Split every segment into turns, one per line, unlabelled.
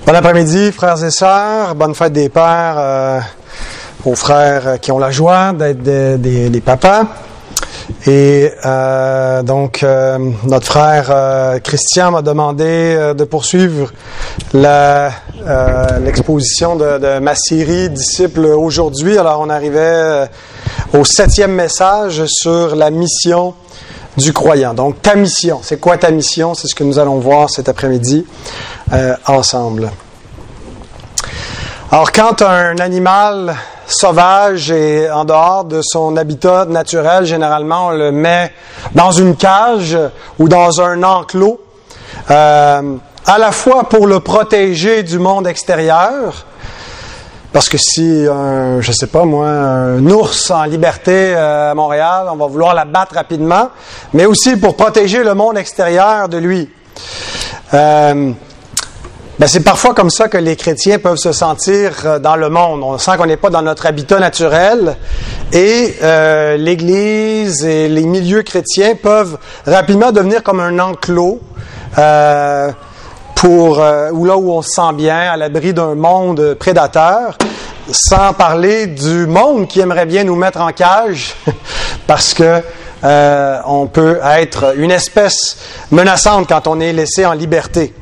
Bon après-midi, frères et sœurs. Bonne fête des pères aux frères qui ont la joie d'être des papas. Et notre frère Christian m'a demandé de poursuivre l'exposition de ma série Disciples aujourd'hui. Alors, on arrivait au 7e message sur la mission du croyant. Donc, ta mission. C'est quoi ta mission? C'est ce que nous allons voir cet après-midi ensemble. Alors, quand un animal sauvage est en dehors de son habitat naturel, généralement, on le met dans une cage ou dans un enclos, à la fois pour le protéger du monde extérieur, parce que si, un ours en liberté à Montréal, on va vouloir l'abattre rapidement, mais aussi pour protéger le monde extérieur de lui. C'est parfois comme ça que les chrétiens peuvent se sentir dans le monde. On sent qu'on n'est pas dans notre habitat naturel et l'Église et les milieux chrétiens peuvent rapidement devenir comme un enclos où on se sent bien, à l'abri d'un monde prédateur, sans parler du monde qui aimerait bien nous mettre en cage parce que on peut être une espèce menaçante quand on est laissé en liberté.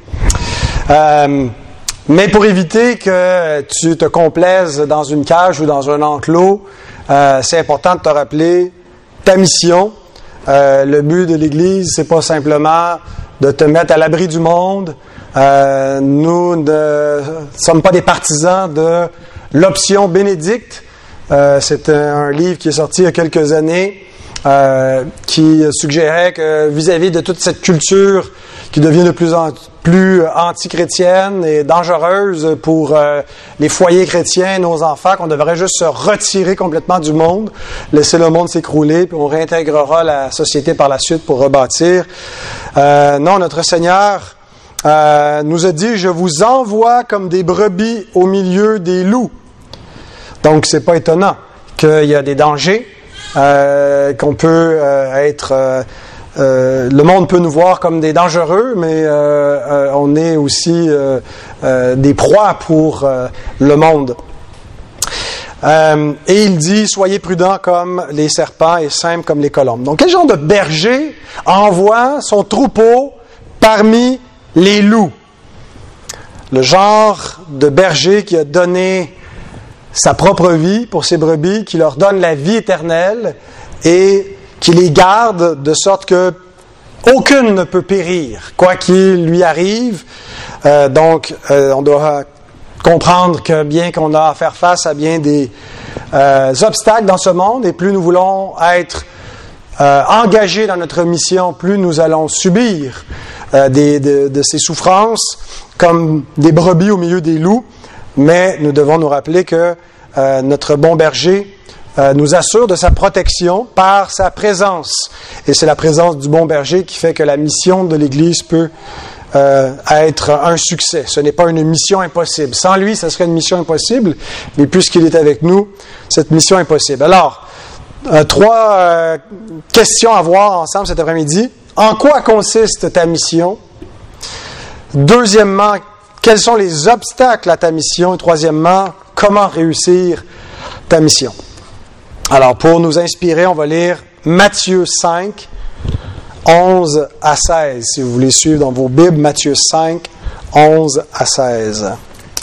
Mais pour éviter que tu te complaises dans une cage ou dans un enclos, c'est important de te rappeler ta mission. Le but de l'Église, c'est pas simplement de te mettre à l'abri du monde. Nous ne sommes pas des partisans de l'option bénédicte. C'est un livre qui est sorti il y a quelques années qui suggérait que vis-à-vis de toute cette culture qui devient de plus en plus anti-chrétienne et dangereuse pour les foyers chrétiens, nos enfants, qu'on devrait juste se retirer complètement du monde, laisser le monde s'écrouler, puis on réintégrera la société par la suite pour rebâtir. Non, notre Seigneur nous a dit « Je vous envoie comme des brebis au milieu des loups ». Donc, c'est pas étonnant qu'il y a des dangers, qu'on peut être... le monde peut nous voir comme des dangereux, mais on est aussi des proies pour le monde. Et il dit, soyez prudents comme les serpents et simples comme les colombes. Donc, quel genre de berger envoie son troupeau parmi les loups? Le genre de berger qui a donné sa propre vie pour ses brebis, qui leur donne la vie éternelle et qui les garde de sorte que aucune ne peut périr, quoi qu'il lui arrive. On doit comprendre que bien qu'on a à faire face à bien des obstacles dans ce monde, et plus nous voulons être engagés dans notre mission, plus nous allons subir de ces souffrances comme des brebis au milieu des loups. Mais nous devons nous rappeler que notre bon berger nous assure de sa protection par sa présence. Et c'est la présence du bon berger qui fait que la mission de l'Église peut être un succès. Ce n'est pas une mission impossible. Sans lui, ce serait une mission impossible, mais puisqu'il est avec nous, cette mission est possible. Alors, 3 questions à voir ensemble cet après-midi. En quoi consiste ta mission? Deuxièmement, quels sont les obstacles à ta mission? Et troisièmement, comment réussir ta mission? Alors, pour nous inspirer, on va lire Matthieu 5, 11 à 16. Si vous voulez suivre dans vos Bibles, Matthieu 5, 11 à 16.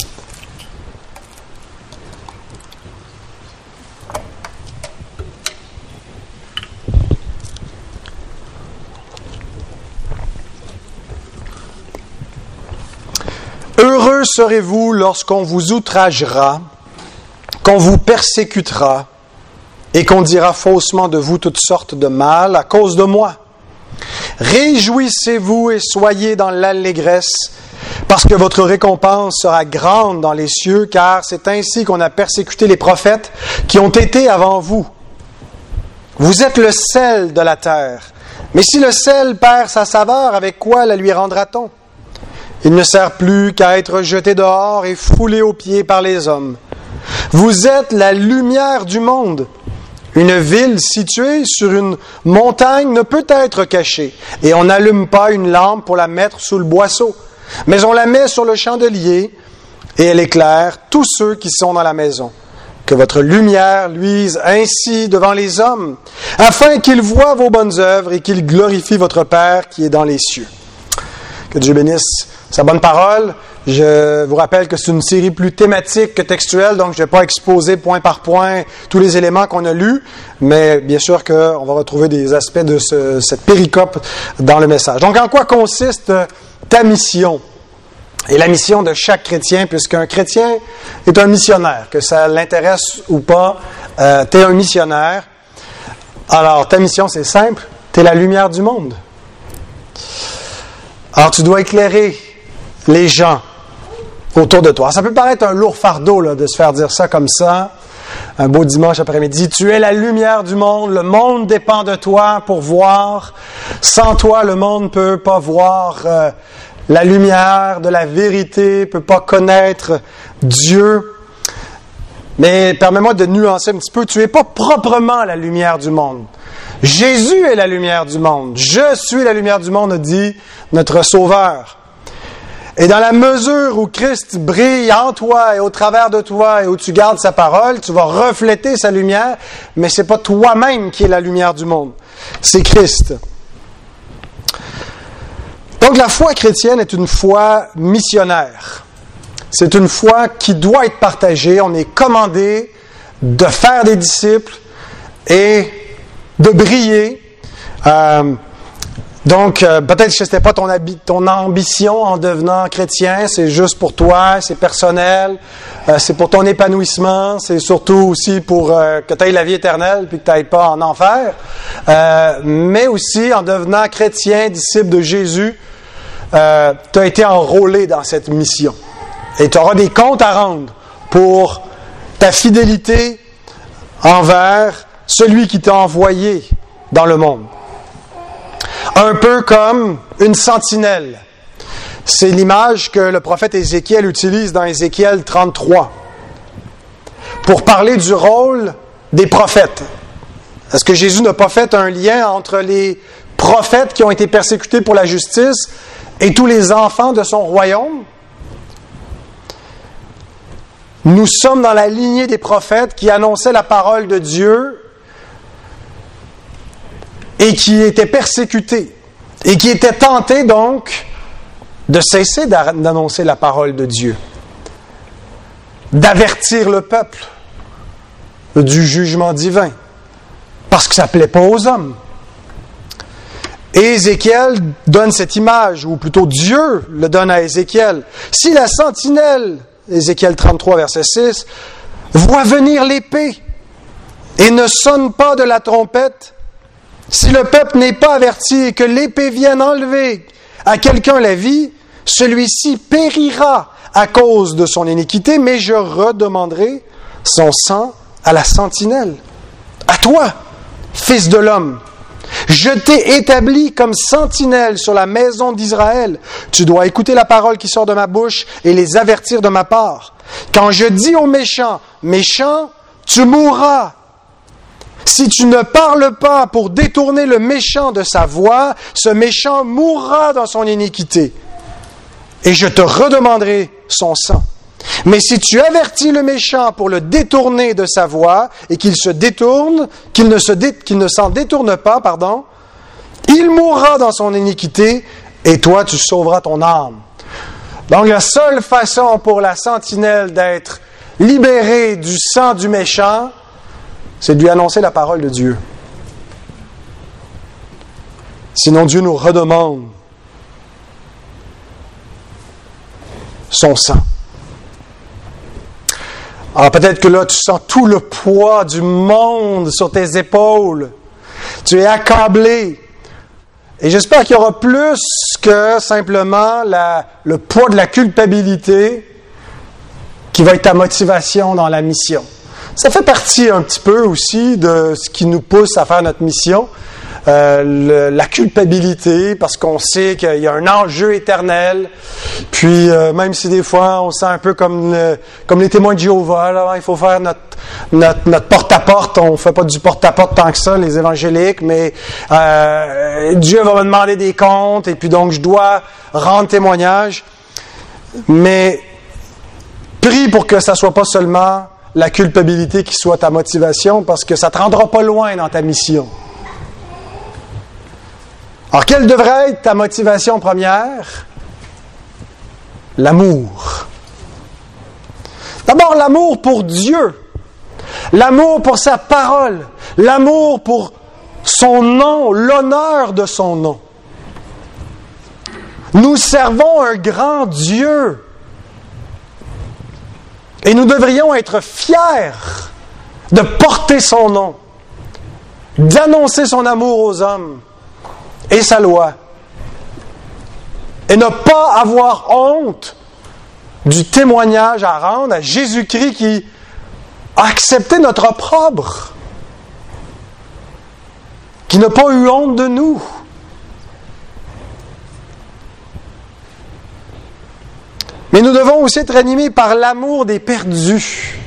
Heureux serez-vous lorsqu'on vous outragera, qu'on vous persécutera, et qu'on dira faussement de vous toutes sortes de mal à cause de moi. Réjouissez-vous et soyez dans l'allégresse, parce que votre récompense sera grande dans les cieux, car c'est ainsi qu'on a persécuté les prophètes qui ont été avant vous. Vous êtes le sel de la terre, mais si le sel perd sa saveur, avec quoi la lui rendra-t-on? Il ne sert plus qu'à être jeté dehors et foulé aux pieds par les hommes. Vous êtes la lumière du monde. Une ville située sur une montagne ne peut être cachée, et on n'allume pas une lampe pour la mettre sous le boisseau, mais on la met sur le chandelier et elle éclaire tous ceux qui sont dans la maison. Que votre lumière luise ainsi devant les hommes, afin qu'ils voient vos bonnes œuvres et qu'ils glorifient votre Père qui est dans les cieux. Que Dieu bénisse sa bonne parole. Je vous rappelle que c'est une série plus thématique que textuelle, donc je ne vais pas exposer point par point tous les éléments qu'on a lus, mais bien sûr qu'on va retrouver des aspects de cette péricope dans le message. Donc, en quoi consiste ta mission? Et la mission de chaque chrétien, puisqu'un chrétien est un missionnaire, que ça l'intéresse ou pas, tu es un missionnaire. Alors, ta mission, c'est simple, tu es la lumière du monde. Alors, tu dois éclairer les gens autour de toi. Ça peut paraître un lourd fardeau là, de se faire dire ça comme ça, un beau dimanche après-midi. Tu es la lumière du monde, le monde dépend de toi pour voir. Sans toi, le monde ne peut pas voir la lumière de la vérité, ne peut pas connaître Dieu. Mais permets-moi de nuancer un petit peu. Tu n'es pas proprement la lumière du monde. Jésus est la lumière du monde. Je suis la lumière du monde, dit notre Sauveur. Et dans la mesure où Christ brille en toi et au travers de toi et où tu gardes sa parole, tu vas refléter sa lumière, mais c'est pas toi-même qui est la lumière du monde. C'est Christ. Donc la foi chrétienne est une foi missionnaire. C'est une foi qui doit être partagée. On est commandé de faire des disciples et de briller. Donc, peut-être que ce n'était pas ton ambition en devenant chrétien, c'est juste pour toi, c'est personnel, c'est pour ton épanouissement, c'est surtout aussi pour que tu aies la vie éternelle puis que tu n'ailles pas en enfer. Mais aussi, en devenant chrétien, disciple de Jésus, tu as été enrôlé dans cette mission. Et tu auras des comptes à rendre pour ta fidélité envers celui qui t'a envoyé dans le monde. Un peu comme une sentinelle. C'est l'image que le prophète Ézéchiel utilise dans Ézéchiel 33 pour parler du rôle des prophètes. Est-ce que Jésus n'a pas fait un lien entre les prophètes qui ont été persécutés pour la justice et tous les enfants de son royaume? Nous sommes dans la lignée des prophètes qui annonçaient la parole de Dieu et qui étaient persécutés, et qui étaient tentés donc de cesser d'annoncer la parole de Dieu, d'avertir le peuple du jugement divin, parce que ça ne plaît pas aux hommes. Et Ézéchiel donne cette image, ou plutôt Dieu le donne à Ézéchiel. Si la sentinelle, Ézéchiel 33, verset 6, voit venir l'épée et ne sonne pas de la trompette, si le peuple n'est pas averti et que l'épée vienne enlever à quelqu'un la vie, celui-ci périra à cause de son iniquité, mais je redemanderai son sang à la sentinelle. À toi, fils de l'homme. Je t'ai établi comme sentinelle sur la maison d'Israël. Tu dois écouter la parole qui sort de ma bouche et les avertir de ma part. Quand je dis aux méchants, méchant, tu mourras. Si tu ne parles pas pour détourner le méchant de sa voie, ce méchant mourra dans son iniquité. Et je te redemanderai son sang. Mais si tu avertis le méchant pour le détourner de sa voie et qu'il ne s'en détourne pas, il mourra dans son iniquité et toi tu sauveras ton âme. Donc la seule façon pour la sentinelle d'être libérée du sang du méchant, c'est de lui annoncer la parole de Dieu. Sinon, Dieu nous redemande son sang. Alors peut-être que là, tu sens tout le poids du monde sur tes épaules. Tu es accablé. Et j'espère qu'il y aura plus que simplement le poids de la culpabilité qui va être ta motivation dans la mission. Ça fait partie un petit peu aussi de ce qui nous pousse à faire notre mission, la culpabilité, parce qu'on sait qu'il y a un enjeu éternel. Puis même si des fois on sent un peu comme les témoins de Jéhovah, là, il faut faire notre porte-à-porte. On ne fait pas du porte-à-porte tant que ça, les évangéliques, mais Dieu va me demander des comptes et puis donc je dois rendre témoignage. Mais Prie pour que ça ne soit pas seulement la culpabilité qui soit ta motivation, parce que ça ne te rendra pas loin dans ta mission. Alors, quelle devrait être ta motivation première? L'amour. D'abord, l'amour pour Dieu, l'amour pour sa parole, l'amour pour son nom, l'honneur de son nom. Nous servons un grand Dieu. Et nous devrions être fiers de porter son nom, d'annoncer son amour aux hommes et sa loi. Et ne pas avoir honte du témoignage à rendre à Jésus-Christ qui a accepté notre opprobre, qui n'a pas eu honte de nous. Mais nous devons aussi être animés par l'amour des perdus.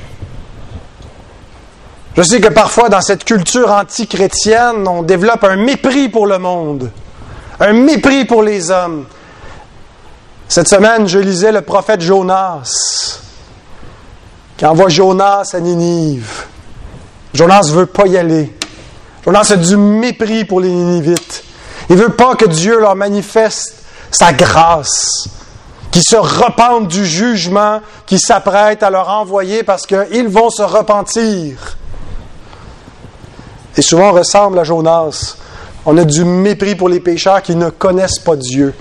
Je sais que parfois, dans cette culture anti-chrétienne, on développe un mépris pour le monde, un mépris pour les hommes. Cette semaine, je lisais le prophète Jonas, qui envoie Jonas à Ninive. Jonas ne veut pas y aller. Jonas a du mépris pour les Ninivites. Il ne veut pas que Dieu leur manifeste sa grâce, qu'ils se repentent du jugement qui s'apprête à leur envoyer parce qu'ils vont se repentir. Et souvent on ressemble à Jonas. On a du mépris pour les pécheurs qui ne connaissent pas Dieu.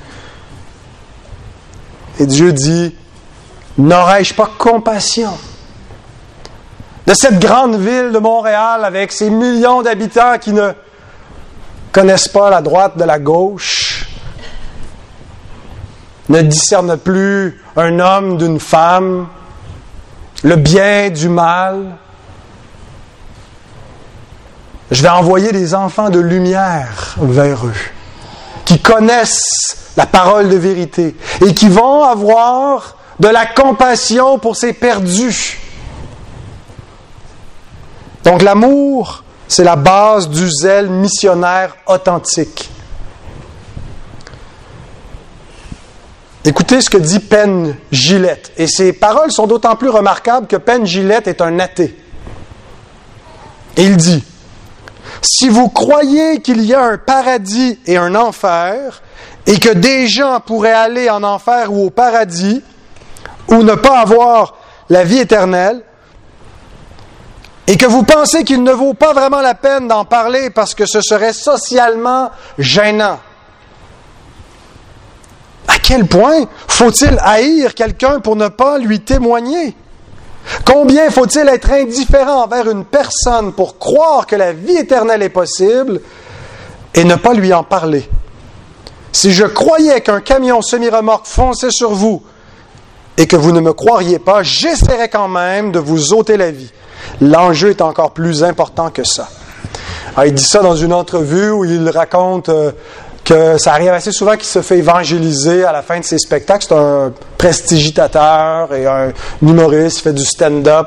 Et Dieu dit, n'aurais-je pas compassion de cette grande ville de Montréal avec ses millions d'habitants qui ne connaissent pas la droite de la gauche, ne discernent plus un homme d'une femme, le bien du mal. Je vais envoyer des enfants de lumière vers eux, qui connaissent la parole de vérité et qui vont avoir de la compassion pour ces perdus. Donc l'amour, c'est la base du zèle missionnaire authentique. Écoutez ce que dit Penn Jillette. Et ces paroles sont d'autant plus remarquables que Penn Jillette est un athée. Et il dit, « Si vous croyez qu'il y a un paradis et un enfer, et que des gens pourraient aller en enfer ou au paradis, ou ne pas avoir la vie éternelle, et que vous pensez qu'il ne vaut pas vraiment la peine d'en parler parce que ce serait socialement gênant, à quel point faut-il haïr quelqu'un pour ne pas lui témoigner? Combien faut-il être indifférent envers une personne pour croire que la vie éternelle est possible et ne pas lui en parler? Si je croyais qu'un camion semi-remorque fonçait sur vous et que vous ne me croiriez pas, j'essaierais quand même de vous ôter la vie. L'enjeu est encore plus important que ça. Alors, il dit ça dans une entrevue où il raconte que ça arrive assez souvent qu'il se fait évangéliser à la fin de ses spectacles. C'est un prestidigitateur et un humoriste, il fait du stand-up.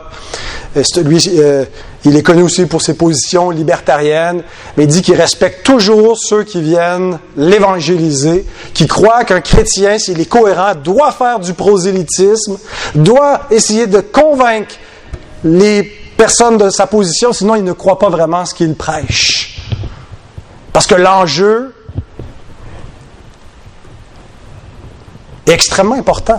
Il est connu aussi pour ses positions libertariennes, mais il dit qu'il respecte toujours ceux qui viennent l'évangéliser, qui croient qu'un chrétien, s'il est cohérent, doit faire du prosélytisme, doit essayer de convaincre les personnes de sa position, sinon il ne croit pas vraiment ce qu'il prêche. Parce que l'enjeu est extrêmement important.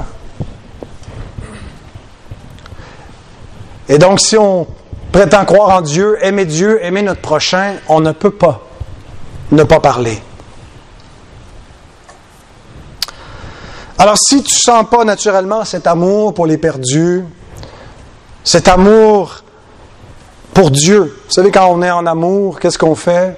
Et donc, si on prétend croire en Dieu, aimer notre prochain, on ne peut pas ne pas parler. Alors, si tu ne sens pas naturellement cet amour pour les perdus, cet amour pour Dieu, vous savez, quand on est en amour, qu'est-ce qu'on fait?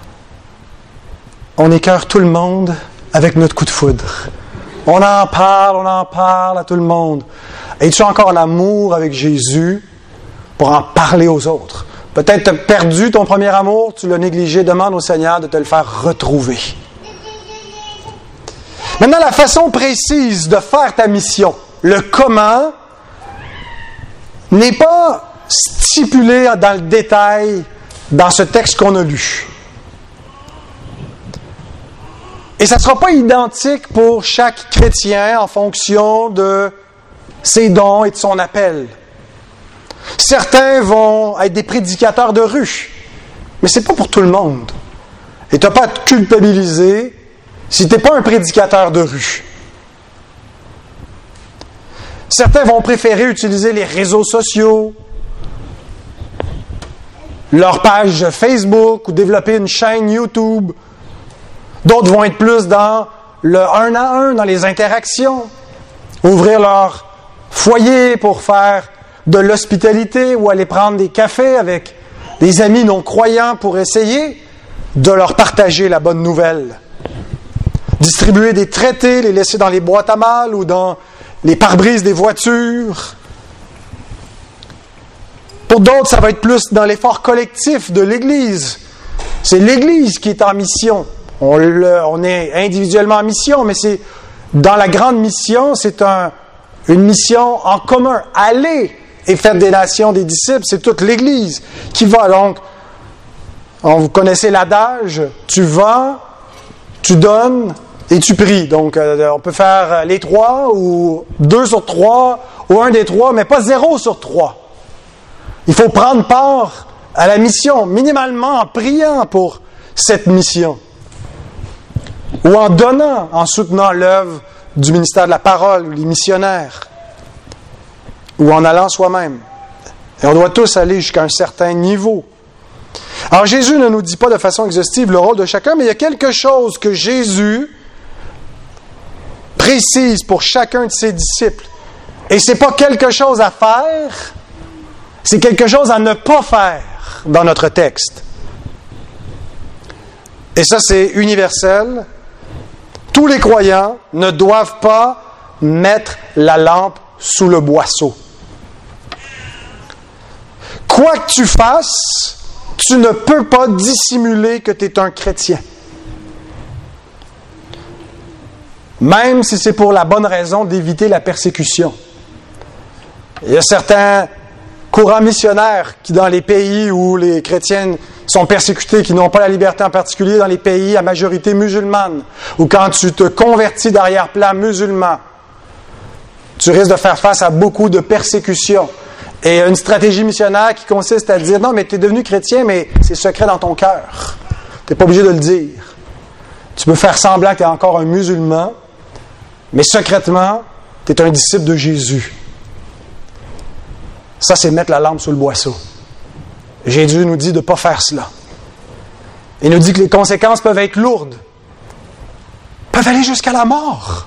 On écœure tout le monde avec notre coup de foudre. On en parle à tout le monde. Es-tu encore en amour avec Jésus pour en parler aux autres? Peut-être tu as perdu ton premier amour, tu l'as négligé, demande au Seigneur de te le faire retrouver. Maintenant, la façon précise de faire ta mission, le comment, n'est pas stipulé dans le détail dans ce texte qu'on a lu. Et ça ne sera pas identique pour chaque chrétien en fonction de ses dons et de son appel. Certains vont être des prédicateurs de rue, mais c'est pas pour tout le monde. Et tu n'as pas à te culpabiliser si tu n'es pas un prédicateur de rue. Certains vont préférer utiliser les réseaux sociaux, leur page Facebook ou développer une chaîne YouTube. D'autres vont être plus dans le 1 à 1, dans les interactions, ouvrir leur foyer pour faire de l'hospitalité ou aller prendre des cafés avec des amis non-croyants pour essayer de leur partager la bonne nouvelle. Distribuer des traités, les laisser dans les boîtes à mal ou dans les pare-brises des voitures. Pour d'autres, ça va être plus dans l'effort collectif de l'Église. C'est l'Église qui est en mission. On est individuellement en mission, mais c'est dans la grande mission, c'est une mission en commun. Allez et faites des nations des disciples, c'est toute l'Église qui va. Donc, vous connaissez l'adage, tu vas, tu donnes et tu pries. Donc, on peut faire les 3 ou 2 sur 3 ou 1 des 3, mais pas 0 sur 3. Il faut prendre part à la mission, minimalement en priant pour cette mission. Ou en donnant, en soutenant l'œuvre du ministère de la parole, ou les missionnaires. Ou en allant soi-même. Et on doit tous aller jusqu'à un certain niveau. Alors Jésus ne nous dit pas de façon exhaustive le rôle de chacun, mais il y a quelque chose que Jésus précise pour chacun de ses disciples. Et c'est pas quelque chose à faire, c'est quelque chose à ne pas faire dans notre texte. Et ça, c'est universel. Tous les croyants ne doivent pas mettre la lampe sous le boisseau. Quoi que tu fasses, tu ne peux pas dissimuler que tu es un chrétien. Même si c'est pour la bonne raison d'éviter la persécution. Il y a certains courants missionnaires qui, dans les pays où les chrétiens sont persécutés, qui n'ont pas la liberté, en particulier dans les pays à majorité musulmane, ou quand tu te convertis d'arrière-plan musulman, tu risques de faire face à beaucoup de persécutions. Et une stratégie missionnaire qui consiste à dire, non, mais tu es devenu chrétien, mais c'est secret dans ton cœur. Tu n'es pas obligé de le dire. Tu peux faire semblant que tu es encore un musulman, mais secrètement, tu es un disciple de Jésus. Ça, c'est mettre la lampe sous le boisseau. Jésus nous dit de ne pas faire cela. Il nous dit que les conséquences peuvent être lourdes, peuvent aller jusqu'à la mort.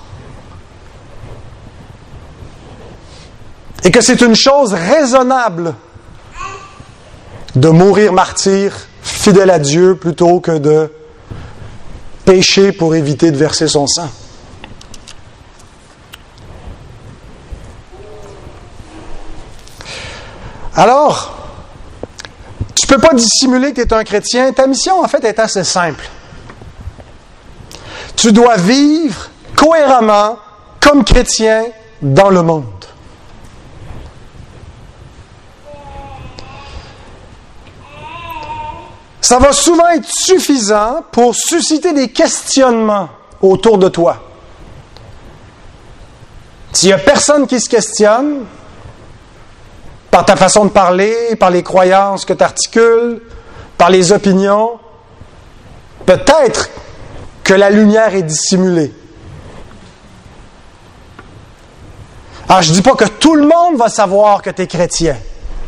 Et que c'est une chose raisonnable de mourir martyr, fidèle à Dieu, plutôt que de pécher pour éviter de verser son sang. Alors, tu ne peux pas dissimuler que tu es un chrétien. Ta mission, en fait, est assez simple. Tu dois vivre cohéremment comme chrétien dans le monde. Ça va souvent être suffisant pour susciter des questionnements autour de toi. S'il n'y a personne qui se questionne, par ta façon de parler, par les croyances que tu articules, par les opinions, peut-être que la lumière est dissimulée. Alors, je ne dis pas que tout le monde va savoir que tu es chrétien.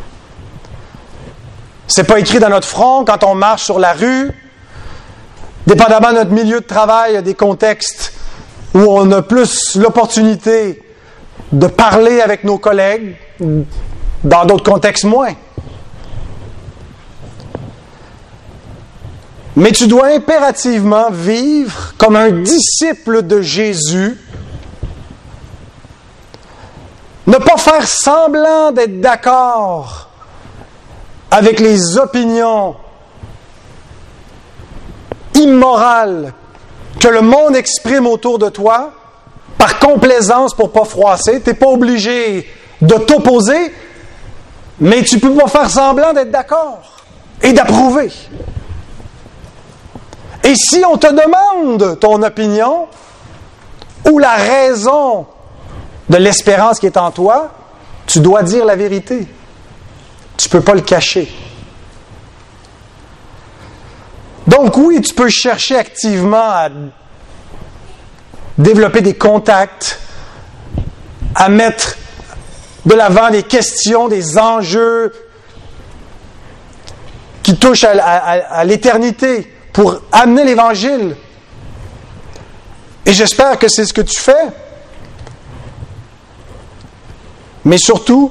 C'est pas écrit dans notre front quand on marche sur la rue. Dépendamment de notre milieu de travail, il y a des contextes où on a plus l'opportunité de parler avec nos collègues, dans d'autres contextes moins. Mais tu dois impérativement vivre comme un disciple de Jésus. Ne pas faire semblant d'être d'accord avec les opinions immorales que le monde exprime autour de toi, par complaisance pour ne pas froisser. Tu n'es pas obligé de t'opposer, mais tu ne peux pas faire semblant d'être d'accord et d'approuver. Et si on te demande ton opinion ou la raison de l'espérance qui est en toi, tu dois dire la vérité. Tu ne peux pas le cacher. Donc oui, tu peux chercher activement à développer des contacts, à mettre de l'avant des questions, des enjeux qui touchent à l'éternité pour amener l'Évangile. Et j'espère que c'est ce que tu fais. Mais surtout,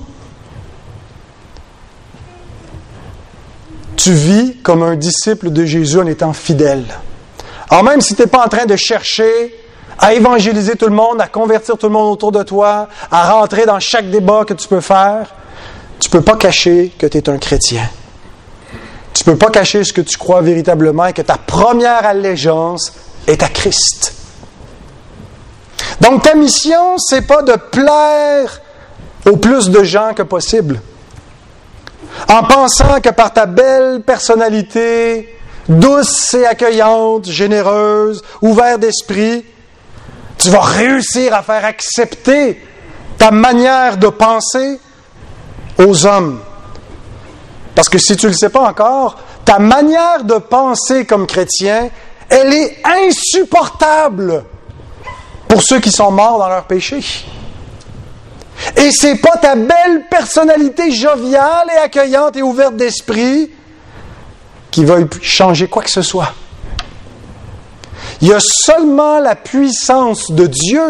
tu vis comme un disciple de Jésus en étant fidèle. Alors même si tu n'es pas en train de chercher à évangéliser tout le monde, à convertir tout le monde autour de toi, à rentrer dans chaque débat que tu peux faire, tu ne peux pas cacher que tu es un chrétien. Tu ne peux pas cacher ce que tu crois véritablement et que ta première allégeance est à Christ. Donc ta mission, c'est pas de plaire au plus de gens que possible. En pensant que par ta belle personnalité, douce et accueillante, généreuse, ouverte d'esprit, tu vas réussir à faire accepter ta manière de penser aux hommes. Parce que si tu ne le sais pas encore, ta manière de penser comme chrétien, elle est insupportable pour ceux qui sont morts dans leur péché. Et c'est pas ta belle personnalité joviale et accueillante et ouverte d'esprit qui va changer quoi que ce soit. Il y a seulement la puissance de Dieu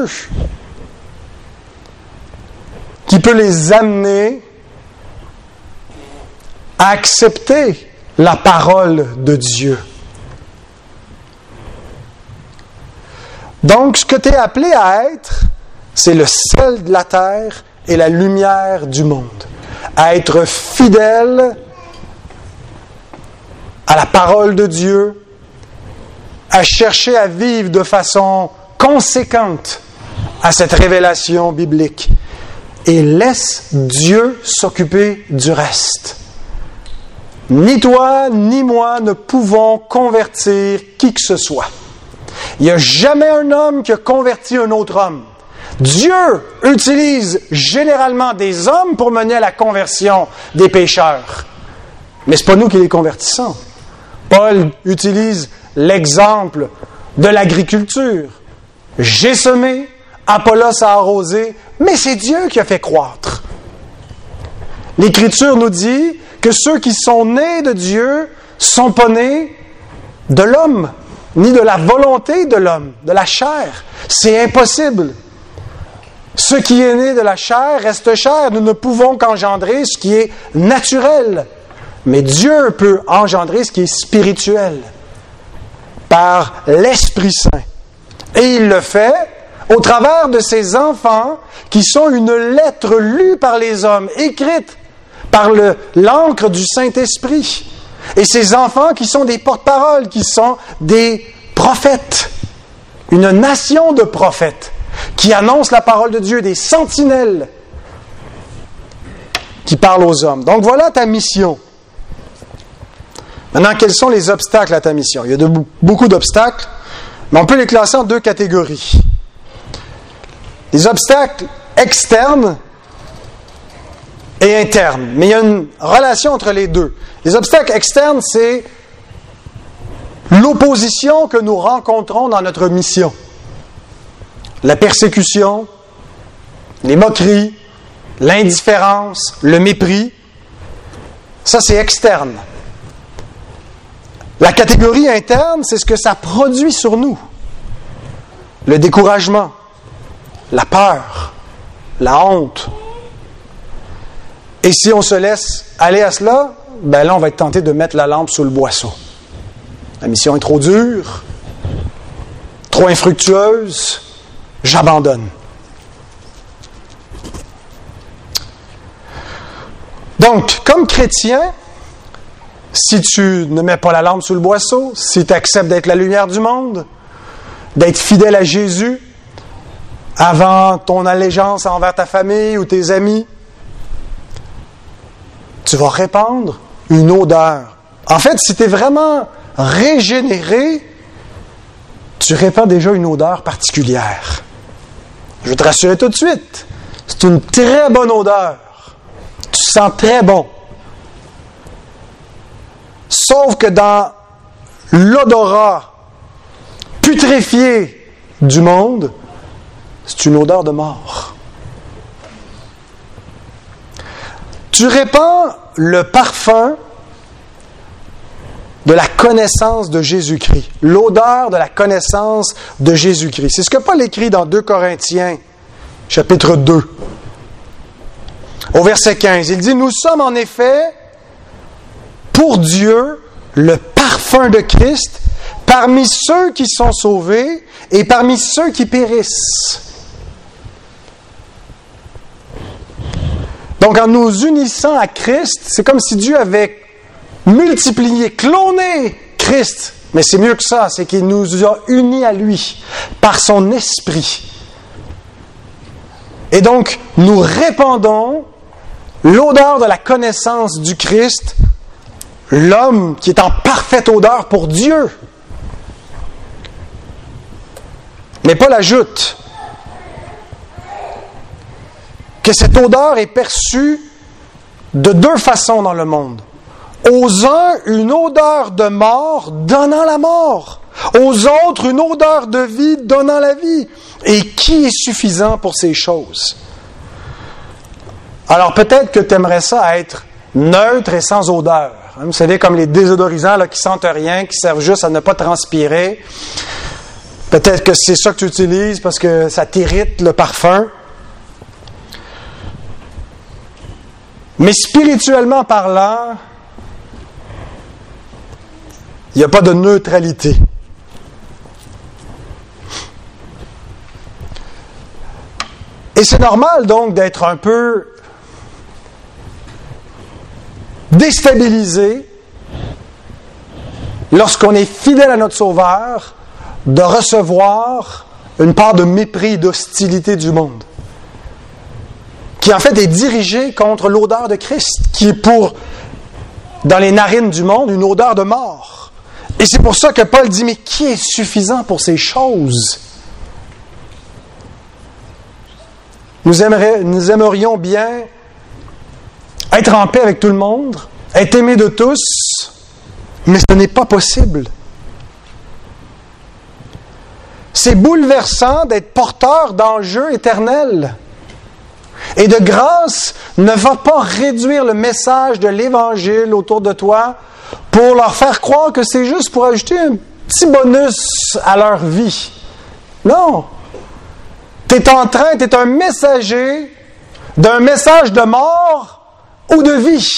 qui peut les amener à accepter la parole de Dieu. Donc, ce que tu es appelé à être, c'est le sel de la terre et la lumière du monde. À être fidèle à la parole de Dieu, à chercher à vivre de façon conséquente à cette révélation biblique. Et laisse Dieu s'occuper du reste. Ni toi, ni moi ne pouvons convertir qui que ce soit. Il n'y a jamais un homme qui a converti un autre homme. Dieu utilise généralement des hommes pour mener à la conversion des pécheurs. Mais ce n'est pas nous qui les convertissons. Paul utilise l'exemple de l'agriculture. J'ai semé, Apollos a arrosé, mais c'est Dieu qui a fait croître. L'Écriture nous dit que ceux qui sont nés de Dieu ne sont pas nés de l'homme, ni de la volonté de l'homme, de la chair. C'est impossible. Ce qui est né de la chair reste chair. Nous ne pouvons qu'engendrer ce qui est naturel. Mais Dieu peut engendrer ce qui est spirituel par l'Esprit Saint. Et il le fait au travers de ces enfants qui sont une lettre lue par les hommes, écrite par l'encre du Saint-Esprit. Et ces enfants qui sont des porte-paroles, qui sont des prophètes, une nation de prophètes, qui annoncent la parole de Dieu, des sentinelles qui parlent aux hommes. Donc voilà ta mission. Maintenant, quels sont les obstacles à ta mission? Il y a beaucoup d'obstacles, mais on peut les classer en deux catégories. Les obstacles externes et internes. Mais il y a une relation entre les deux. Les obstacles externes, c'est l'opposition que nous rencontrons dans notre mission. La persécution, les moqueries, l'indifférence, le mépris. Ça, c'est externe. La catégorie interne, c'est ce que ça produit sur nous. Le découragement, la peur, la honte. Et si on se laisse aller à cela, ben là, on va être tenté de mettre la lampe sous le boisseau. La mission est trop dure, trop infructueuse, j'abandonne. Donc, comme chrétien, si tu ne mets pas la lampe sous le boisseau, si tu acceptes d'être la lumière du monde, d'être fidèle à Jésus, avant ton allégeance envers ta famille ou tes amis, tu vas répandre une odeur. En fait, si tu es vraiment régénéré, tu répands déjà une odeur particulière. Je veux te rassurer tout de suite. C'est une très bonne odeur. Tu sens très bon. Sauf que dans l'odorat putréfié du monde, c'est une odeur de mort. Tu répands le parfum de la connaissance de Jésus-Christ. L'odeur de la connaissance de Jésus-Christ. C'est ce que Paul écrit dans 2 Corinthiens, chapitre 2. Au verset 15, il dit « Nous sommes en effet, pour Dieu, le parfum de Christ, parmi ceux qui sont sauvés et parmi ceux qui périssent. » Donc, en nous unissant à Christ, c'est comme si Dieu avait multiplié, cloné Christ. Mais c'est mieux que ça, c'est qu'il nous a unis à lui par son esprit. Et donc, nous répandons l'odeur de la connaissance du Christ, l'homme qui est en parfaite odeur pour Dieu. Mais Paul ajoute que cette odeur est perçue de 2 façons dans le monde. Aux uns, une odeur de mort donnant la mort. Aux autres, une odeur de vie donnant la vie. Et qui est suffisant pour ces choses? Alors peut-être que tu aimerais ça être neutre et sans odeur. Vous savez, comme les désodorisants là, qui sentent rien, qui servent juste à ne pas transpirer. Peut-être que c'est ça que tu utilises parce que ça t'irrite le parfum. Mais spirituellement parlant, il n'y a pas de neutralité. Et c'est normal donc d'être un peu déstabilisé lorsqu'on est fidèle à notre Sauveur, de recevoir une part de mépris et d'hostilité du monde, qui en fait est dirigée contre l'odeur de Christ, qui est dans les narines du monde, une odeur de mort. Et c'est pour ça que Paul dit, mais qui est suffisant pour ces choses? Nous aimerions bien être en paix avec tout le monde, être aimé de tous, mais ce n'est pas possible. C'est bouleversant d'être porteur d'enjeux éternels. Et de grâce, ne va pas réduire le message de l'Évangile autour de toi pour leur faire croire que c'est juste pour ajouter un petit bonus à leur vie. Non! Tu es un messager d'un message de mort ou de vie.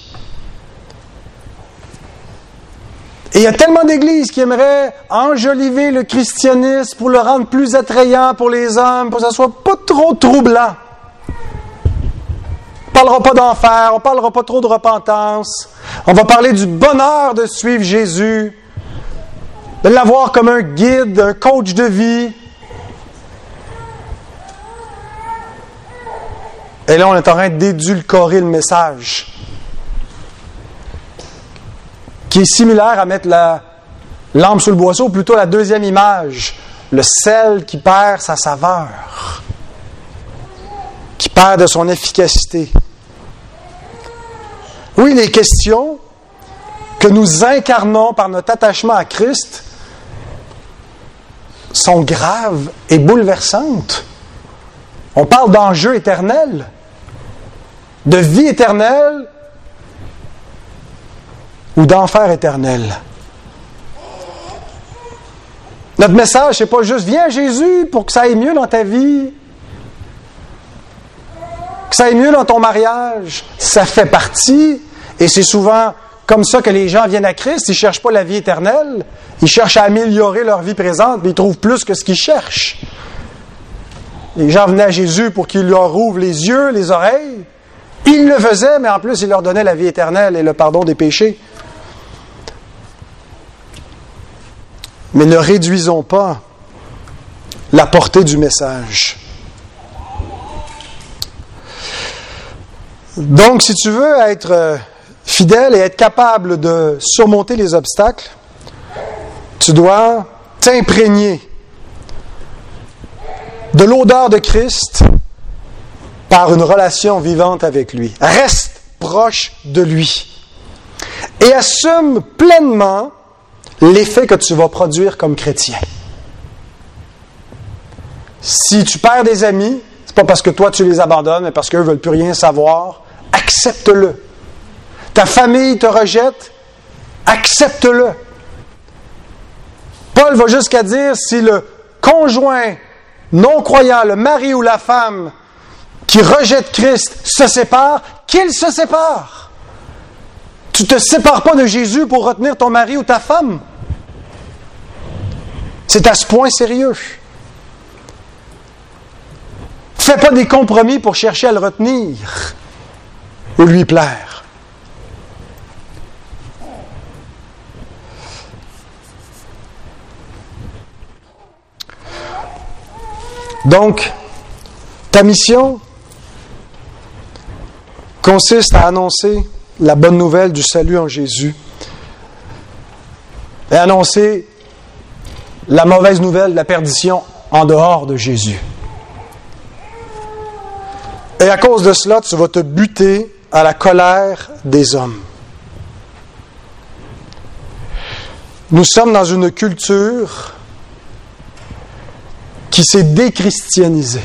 Et il y a tellement d'églises qui aimeraient enjoliver le christianisme pour le rendre plus attrayant pour les hommes, pour que ça ne soit pas trop troublant. On ne parlera pas d'enfer, on ne parlera pas trop de repentance. On va parler du bonheur de suivre Jésus, de l'avoir comme un guide, un coach de vie. Et là, on est en train d'édulcorer le message, qui est similaire à mettre la lampe sous le boisseau, ou plutôt la deuxième image, le sel qui perd sa saveur, qui perd de son efficacité. Oui, les questions que nous incarnons par notre attachement à Christ sont graves et bouleversantes. On parle d'enjeux éternels, de vie éternelle ou d'enfer éternel. Notre message, c'est pas juste « Viens à Jésus pour que ça aille mieux dans ta vie, que ça aille mieux dans ton mariage. » Ça fait partie, et c'est souvent comme ça que les gens viennent à Christ. Ils ne cherchent pas la vie éternelle, ils cherchent à améliorer leur vie présente, mais ils trouvent plus que ce qu'ils cherchent. Les gens venaient à Jésus pour qu'il leur ouvre les yeux, les oreilles. Il le faisait, mais en plus, il leur donnait la vie éternelle et le pardon des péchés. Mais ne réduisons pas la portée du message. Donc, si tu veux être fidèle et être capable de surmonter les obstacles, tu dois t'imprégner de l'odeur de Christ par une relation vivante avec lui. Reste proche de lui. Et assume pleinement l'effet que tu vas produire comme chrétien. Si tu perds des amis, c'est pas parce que toi tu les abandonnes, mais parce qu'eux ne veulent plus rien savoir, accepte-le. Ta famille te rejette, accepte-le. Paul va jusqu'à dire, si le conjoint non-croyant, le mari ou la femme qui rejette Christ se sépare, qu'il se sépare. Tu ne te sépares pas de Jésus pour retenir ton mari ou ta femme. C'est à ce point sérieux. Fais pas des compromis pour chercher à le retenir ou lui plaire. Donc, ta mission consiste à annoncer la bonne nouvelle du salut en Jésus et annoncer la mauvaise nouvelle de la perdition en dehors de Jésus. Et à cause de cela, tu vas te buter à la colère des hommes. Nous sommes dans une culture qui s'est déchristianisée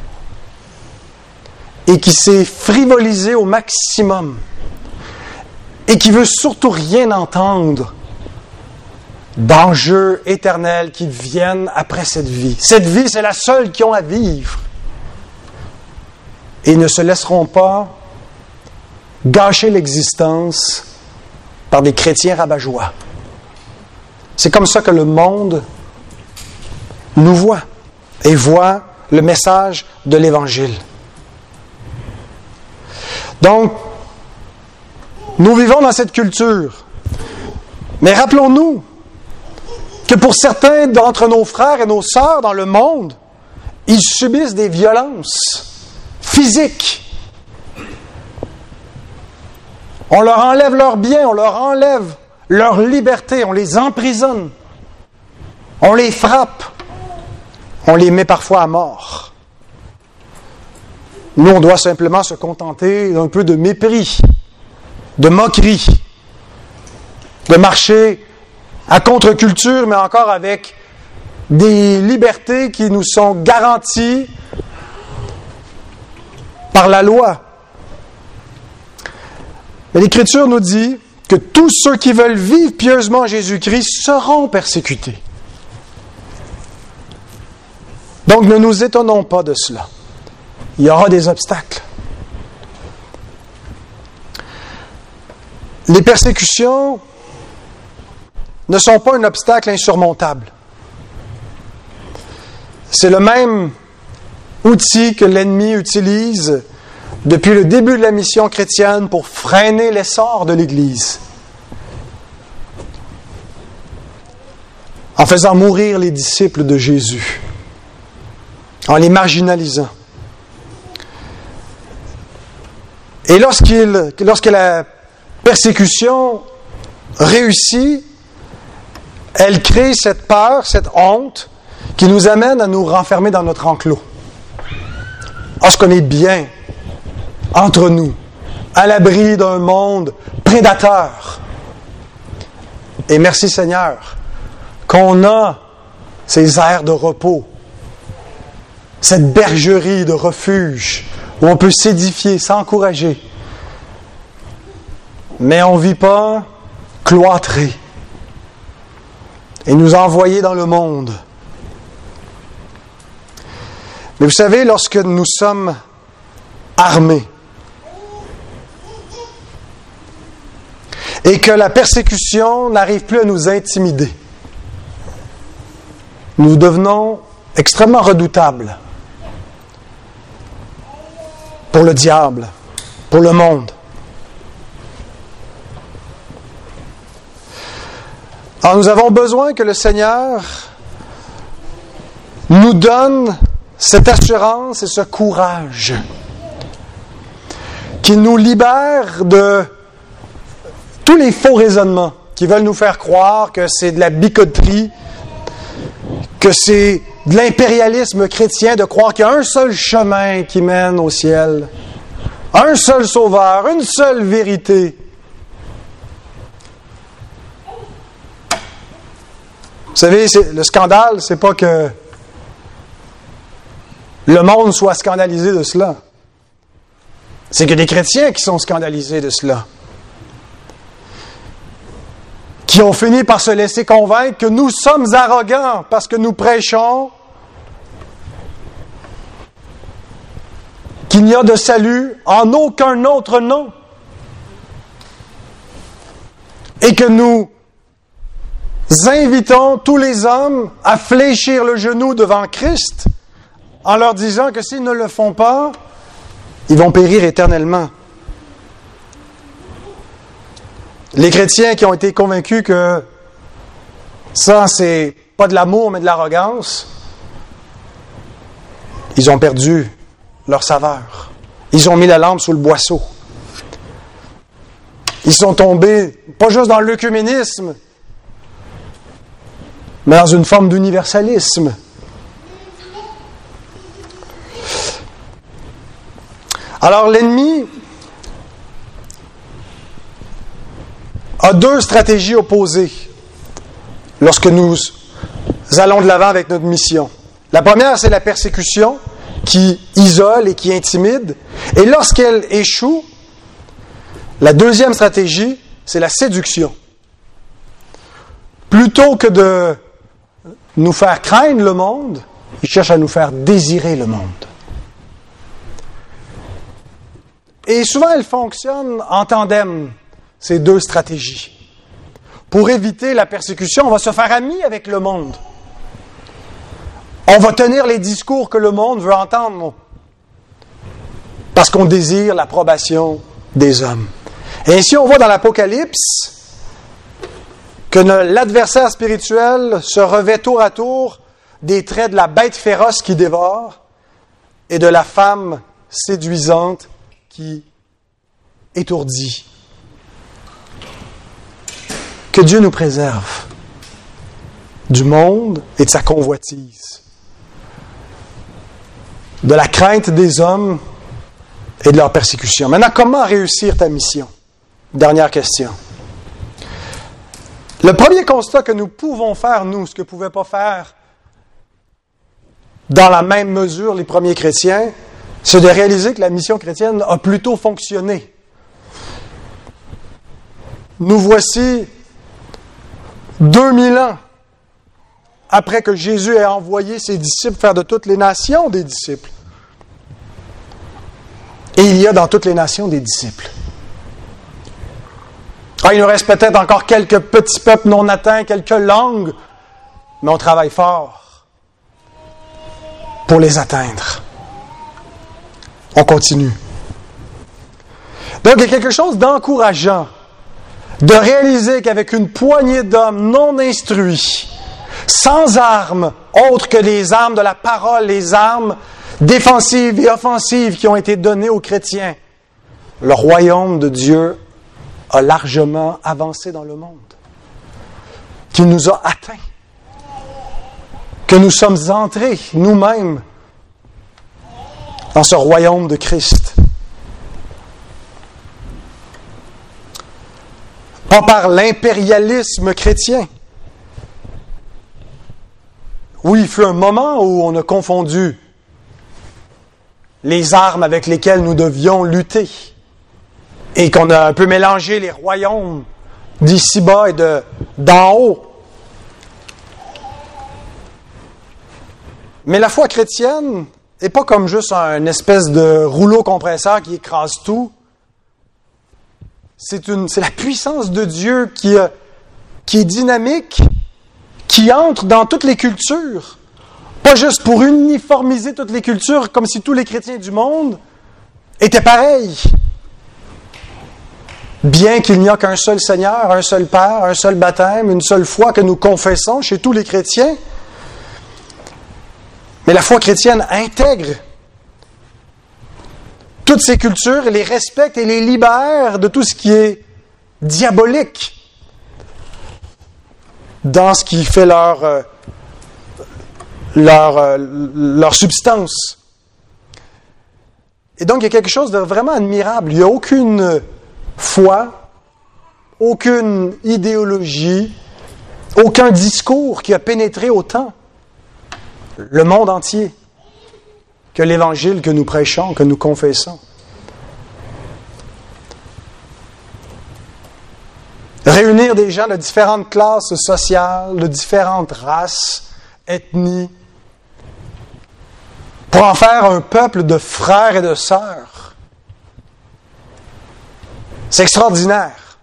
et qui s'est frivolisée au maximum et qui veut surtout rien entendre d'enjeux éternels qui viennent après cette vie. Cette vie, c'est la seule qu'ils ont à vivre. Et ils ne se laisseront pas gâcher l'existence par des chrétiens rabat-joie. C'est comme ça que le monde nous voit et voit le message de l'Évangile. Donc, nous vivons dans cette culture. Mais rappelons-nous que pour certains d'entre nos frères et nos sœurs dans le monde, ils subissent des violences physiques. On leur enlève leurs biens, on leur enlève leur liberté, on les emprisonne, on les frappe, on les met parfois à mort. Nous, on doit simplement se contenter d'un peu de mépris, de moquerie, de marcher à contre-culture, mais encore avec des libertés qui nous sont garanties par la loi. Mais l'Écriture nous dit que tous ceux qui veulent vivre pieusement Jésus-Christ seront persécutés. Donc ne nous étonnons pas de cela. Il y aura des obstacles. Les persécutions ne sont pas un obstacle insurmontable. C'est le même outil que l'ennemi utilise depuis le début de la mission chrétienne pour freiner l'essor de l'Église. En faisant mourir les disciples de Jésus, en les marginalisant. Et lorsque la persécution réussit, elle crée cette peur, cette honte, qui nous amène à nous renfermer dans notre enclos. Lorsqu'on est bien entre nous, à l'abri d'un monde prédateur. Et merci Seigneur, qu'on a ces aires de repos, cette bergerie de refuge, où on peut s'édifier, s'encourager. Mais on ne vit pas cloîtré et nous envoyer dans le monde. Mais vous savez, lorsque nous sommes armés et que la persécution n'arrive plus à nous intimider, nous devenons extrêmement redoutables pour le diable, pour le monde. Alors nous avons besoin que le Seigneur nous donne cette assurance et ce courage, qu'il nous libère de tous les faux raisonnements qui veulent nous faire croire que c'est de la bigoterie, que c'est de l'impérialisme chrétien de croire qu'il y a un seul chemin qui mène au ciel, un seul sauveur, une seule vérité. Vous savez, le scandale, c'est pas que le monde soit scandalisé de cela. C'est que des chrétiens qui sont scandalisés de cela. Qui ont fini par se laisser convaincre que nous sommes arrogants parce que nous prêchons qu'il n'y a de salut en aucun autre nom. Et que nous invitons tous les hommes à fléchir le genou devant Christ en leur disant que s'ils ne le font pas, ils vont périr éternellement. Les chrétiens qui ont été convaincus que ça, c'est pas de l'amour, mais de l'arrogance, ils ont perdu leur saveur. Ils ont mis la lampe sous le boisseau. Ils sont tombés, pas juste dans l'œcuménisme, mais dans une forme d'universalisme. Alors l'ennemi a deux stratégies opposées lorsque nous allons de l'avant avec notre mission. La première, c'est la persécution qui isole et qui intimide. Et lorsqu'elle échoue, la deuxième stratégie, c'est la séduction. Plutôt que de nous faire craindre le monde, il cherche à nous faire désirer le monde. Et souvent, elles fonctionnent en tandem, ces deux stratégies. Pour éviter la persécution, on va se faire ami avec le monde. On va tenir les discours que le monde veut entendre parce qu'on désire l'approbation des hommes. Et ainsi, on voit dans l'Apocalypse que l'adversaire spirituel se revêt tour à tour des traits de la bête féroce qui dévore et de la femme séduisante qui étourdit. Que Dieu nous préserve du monde et de sa convoitise, de la crainte des hommes et de leur persécution. Maintenant, comment réussir ta mission? Dernière question. Le premier constat que nous pouvons faire, nous, ce que ne pouvaient pas faire dans la même mesure les premiers chrétiens, c'est de réaliser que la mission chrétienne a plutôt fonctionné. Nous voici 2000 ans après que Jésus ait envoyé ses disciples faire de toutes les nations des disciples. Et il y a dans toutes les nations des disciples. Il nous reste peut-être encore quelques petits peuples non atteints, quelques langues, mais on travaille fort pour les atteindre. On continue. Donc, il y a quelque chose d'encourageant de réaliser qu'avec une poignée d'hommes non instruits, sans armes autres que les armes de la parole, les armes défensives et offensives qui ont été données aux chrétiens, le royaume de Dieu a largement avancé dans le monde, qu'il nous a atteints, que nous sommes entrés nous-mêmes dans ce royaume de Christ. Pas par l'impérialisme chrétien. Oui, il fut un moment où on a confondu les armes avec lesquelles nous devions lutter et qu'on a un peu mélangé les royaumes d'ici-bas et d'en haut. Mais la foi chrétienne n'est pas comme juste une espèce de rouleau compresseur qui écrase tout. C'est la puissance de Dieu qui est dynamique, qui entre dans toutes les cultures. Pas juste pour uniformiser toutes les cultures, comme si tous les chrétiens du monde étaient pareils. Bien qu'il n'y a qu'un seul Seigneur, un seul Père, un seul baptême, une seule foi que nous confessons chez tous les chrétiens. Mais la foi chrétienne intègre toutes ces cultures, les respecte et les libère de tout ce qui est diabolique dans ce qui fait leur substance. Et donc, il y a quelque chose de vraiment admirable. Il n'y a aucune foi, aucune idéologie, aucun discours qui a pénétré autant le monde entier que l'Évangile que nous prêchons, que nous confessons. Réunir des gens de différentes classes sociales, de différentes races, ethnies, pour en faire un peuple de frères et de sœurs. C'est extraordinaire.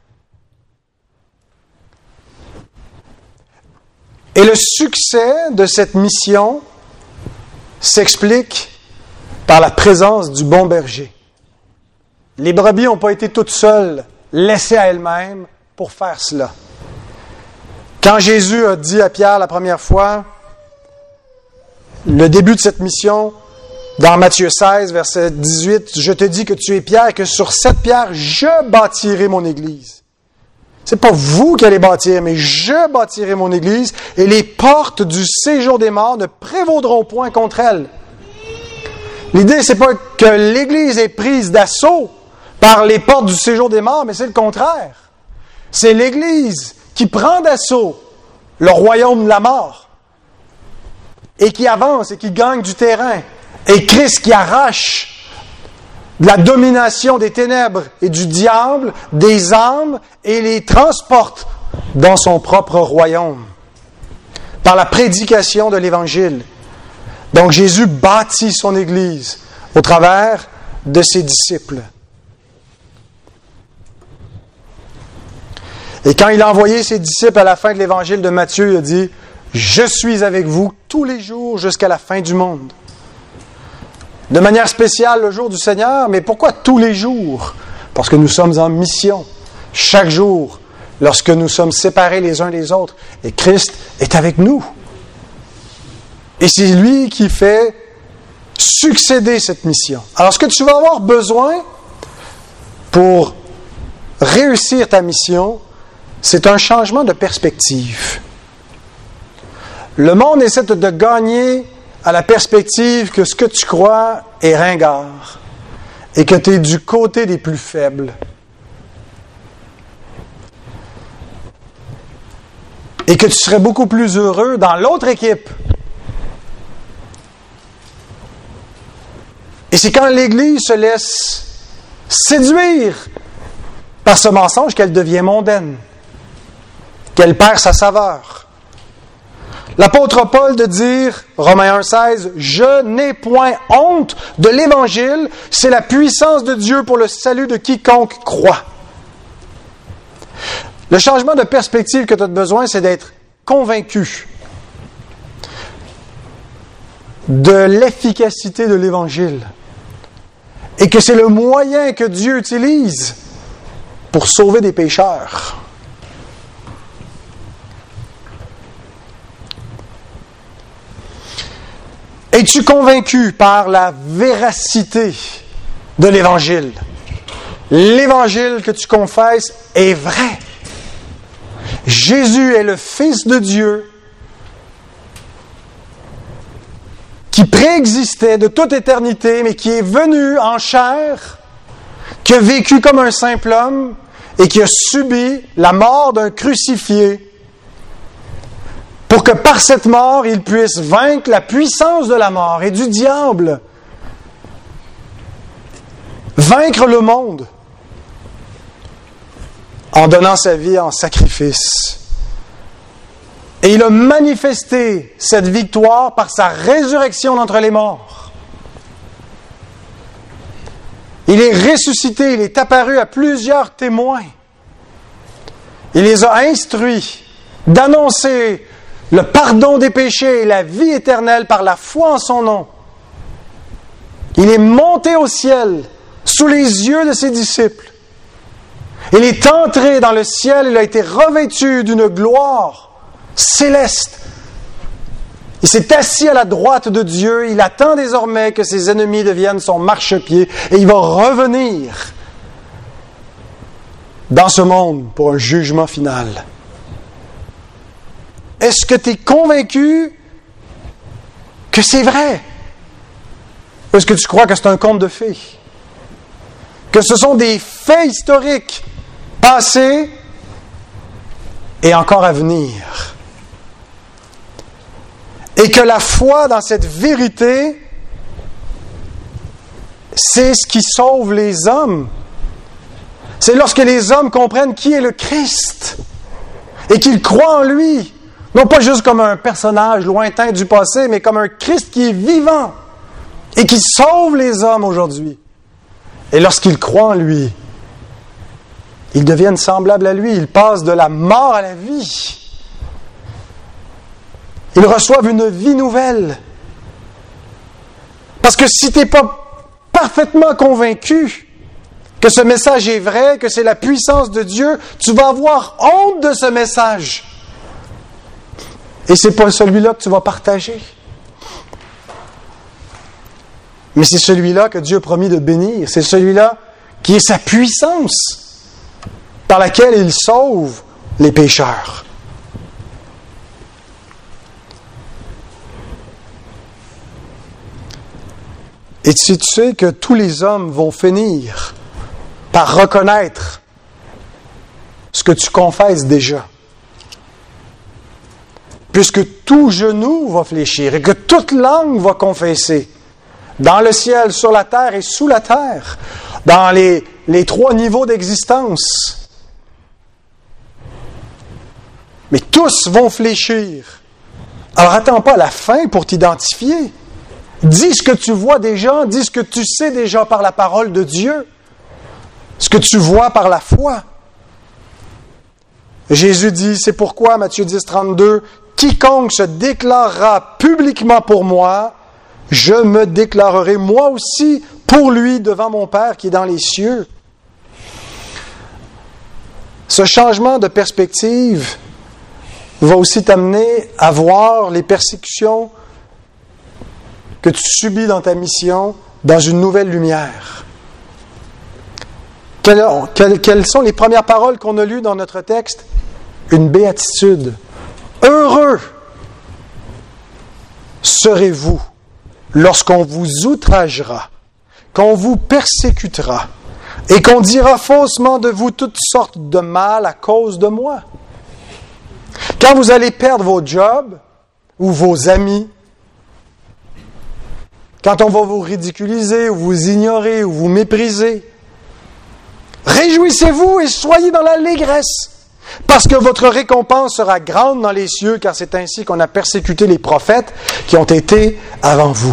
Et le succès de cette mission s'explique par la présence du bon berger. Les brebis n'ont pas été toutes seules, laissées à elles-mêmes pour faire cela. Quand Jésus a dit à Pierre la première fois, le début de cette mission, dans Matthieu 16, verset 18, « Je te dis que tu es Pierre, et que sur cette pierre, je bâtirai mon Église. » C'est pas vous qui allez bâtir, mais je bâtirai mon Église, et les portes du séjour des morts ne prévaudront point contre elle. L'idée, c'est pas que l'Église est prise d'assaut par les portes du séjour des morts, mais c'est le contraire. C'est l'Église qui prend d'assaut le royaume de la mort et qui avance et qui gagne du terrain. Et Christ qui arrache de la domination des ténèbres et du diable, des âmes, et les transporte dans son propre royaume par la prédication de l'Évangile. Donc Jésus bâtit son Église au travers de ses disciples. Et quand il a envoyé ses disciples à la fin de l'Évangile de Matthieu, il a dit « Je suis avec vous tous les jours jusqu'à la fin du monde. » De manière spéciale le jour du Seigneur, mais pourquoi tous les jours? Parce que nous sommes en mission, chaque jour, lorsque nous sommes séparés les uns des autres, et Christ est avec nous. Et c'est lui qui fait succéder cette mission. Alors, ce que tu vas avoir besoin pour réussir ta mission, c'est un changement de perspective. Le monde essaie de gagner à la perspective que ce que tu crois est ringard et que tu es du côté des plus faibles. Et que tu serais beaucoup plus heureux dans l'autre équipe. Et c'est quand l'Église se laisse séduire par ce mensonge qu'elle devient mondaine, qu'elle perd sa saveur. L'apôtre Paul de dire, Romains 1,16, « Je n'ai point honte de l'Évangile, c'est la puissance de Dieu pour le salut de quiconque croit. » Le changement de perspective que tu as besoin, c'est d'être convaincu de l'efficacité de l'Évangile et que c'est le moyen que Dieu utilise pour sauver des pécheurs. Es-tu convaincu par la véracité de l'Évangile? L'Évangile que tu confesses est vrai. Jésus est le Fils de Dieu qui préexistait de toute éternité, mais qui est venu en chair, qui a vécu comme un simple homme et qui a subi la mort d'un crucifié pour que par cette mort, il puisse vaincre la puissance de la mort et du diable. Vaincre le monde en donnant sa vie en sacrifice. Et il a manifesté cette victoire par sa résurrection d'entre les morts. Il est ressuscité, il est apparu à plusieurs témoins. Il les a instruits d'annoncer le pardon des péchés et la vie éternelle par la foi en son nom. Il est monté au ciel sous les yeux de ses disciples. Il est entré dans le ciel, il a été revêtu d'une gloire céleste. Il s'est assis à la droite de Dieu, il attend désormais que ses ennemis deviennent son marchepied et il va revenir dans ce monde pour un jugement final. Est-ce que tu es convaincu que c'est vrai? Ou est-ce que tu crois que c'est un conte de fées? Que ce sont des faits historiques passés et encore à venir? Et que la foi dans cette vérité, c'est ce qui sauve les hommes. C'est lorsque les hommes comprennent qui est le Christ et qu'ils croient en lui, non pas juste comme un personnage lointain du passé, mais comme un Christ qui est vivant et qui sauve les hommes aujourd'hui. Et lorsqu'ils croient en lui, ils deviennent semblables à lui, ils passent de la mort à la vie. Ils reçoivent une vie nouvelle. Parce que si tu n'es pas parfaitement convaincu que ce message est vrai, que c'est la puissance de Dieu, tu vas avoir honte de ce message. Et ce n'est pas celui-là que tu vas partager. Mais c'est celui-là que Dieu a promis de bénir. C'est celui-là qui est sa puissance par laquelle il sauve les pécheurs. Et tu sais que tous les hommes vont finir par reconnaître ce que tu confesses déjà. Puisque tout genou va fléchir et que toute langue va confesser, dans le ciel, sur la terre et sous la terre, dans les 3 niveaux d'existence. Mais tous vont fléchir. Alors attends pas la fin pour t'identifier. Dis ce que tu vois déjà, dis ce que tu sais déjà par la parole de Dieu, ce que tu vois par la foi. Jésus dit, c'est pourquoi, Matthieu 10, 32, « Quiconque se déclarera publiquement pour moi, je me déclarerai moi aussi pour lui devant mon Père qui est dans les cieux. » Ce changement de perspective va aussi t'amener à voir les persécutions que tu subis dans ta mission dans une nouvelle lumière. Quelles sont les premières paroles qu'on a lues dans notre texte? Une béatitude. Heureux serez-vous lorsqu'on vous outragera, qu'on vous persécutera et qu'on dira faussement de vous toutes sortes de mal à cause de moi. Quand vous allez perdre vos jobs ou vos amis, quand on va vous ridiculiser ou vous ignorer ou vous mépriser, réjouissez-vous et soyez dans l'allégresse, parce que votre récompense sera grande dans les cieux, car c'est ainsi qu'on a persécuté les prophètes qui ont été avant vous.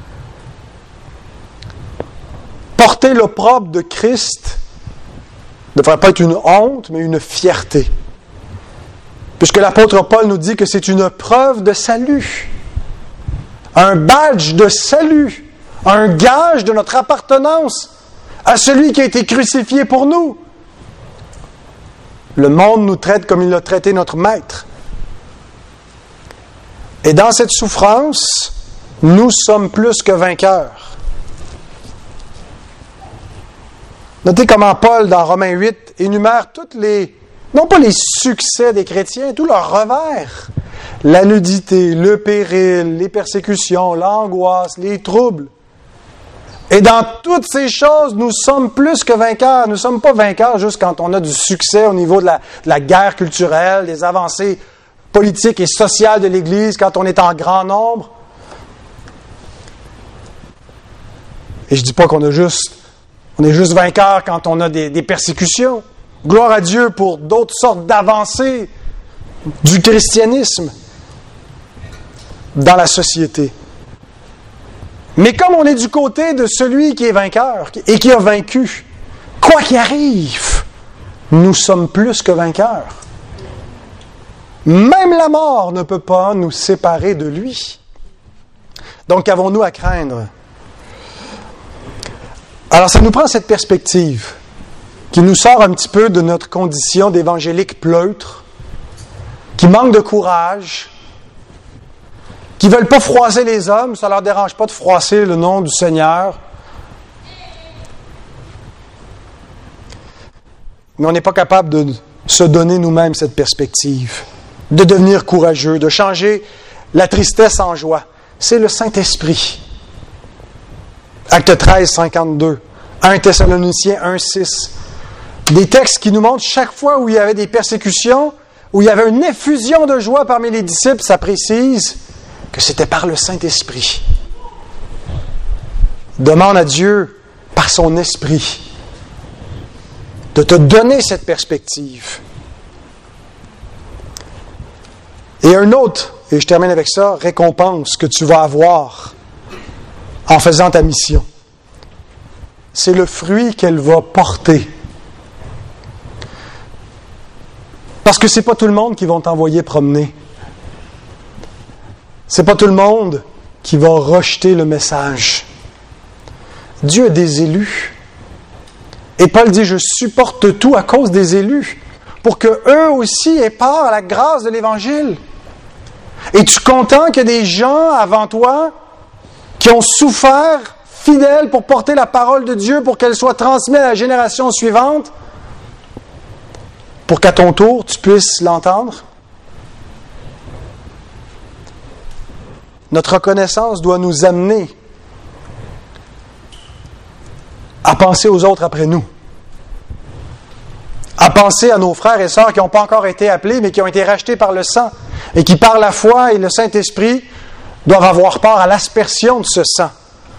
Porter l'opprobre de Christ ne devrait pas être une honte, mais une fierté. Puisque l'apôtre Paul nous dit que c'est une preuve de salut, un badge de salut, un gage de notre appartenance à celui qui a été crucifié pour nous. Le monde nous traite comme il a traité notre maître. Et dans cette souffrance, nous sommes plus que vainqueurs. Notez comment Paul, dans Romains 8, énumère non pas les succès des chrétiens, tous leurs revers. La nudité, le péril, les persécutions, l'angoisse, les troubles. Et dans toutes ces choses, nous sommes plus que vainqueurs. Nous ne sommes pas vainqueurs juste quand on a du succès au niveau de la guerre culturelle, des avancées politiques et sociales de l'Église, quand on est en grand nombre. Et je ne dis pas qu'on est juste vainqueurs quand on a des persécutions. Gloire à Dieu pour d'autres sortes d'avancées du christianisme dans la société. Mais comme on est du côté de celui qui est vainqueur et qui a vaincu, quoi qu'il arrive, nous sommes plus que vainqueurs. Même la mort ne peut pas nous séparer de lui. Donc, qu'avons-nous à craindre? Alors, ça nous prend cette perspective qui nous sort un petit peu de notre condition d'évangélique pleutre, qui manque de courage, qui ne veulent pas froisser les hommes, ça ne leur dérange pas de froisser le nom du Seigneur. Mais on n'est pas capable de se donner nous-mêmes cette perspective, de devenir courageux, de changer la tristesse en joie. c'est le Saint-Esprit. Acte 13, 52. 1 Thessaloniciens 1, 6. Des textes qui nous montrent chaque fois où il y avait des persécutions, où il y avait une effusion de joie parmi les disciples, ça précise que c'était par le Saint-Esprit. Demande à Dieu, par son Esprit, de te donner cette perspective. Et un autre, et je termine avec ça, récompense que tu vas avoir en faisant ta mission. C'est le fruit qu'elle va porter. Parce que c'est pas tout le monde qui va t'envoyer promener. C'est pas tout le monde qui va rejeter le message. Dieu a des élus. Et Paul dit, je supporte tout à cause des élus, pour qu'eux aussi aient part à la grâce de l'Évangile. Es-tu content qu'il y a des gens avant toi qui ont souffert, fidèles, pour porter la parole de Dieu, pour qu'elle soit transmise à la génération suivante, pour qu'à ton tour, tu puisses l'entendre? Notre reconnaissance doit nous amener à penser aux autres après nous. À penser à nos frères et sœurs qui n'ont pas encore été appelés, mais qui ont été rachetés par le sang, et qui, par la foi et le Saint-Esprit, doivent avoir part à l'aspersion de ce sang.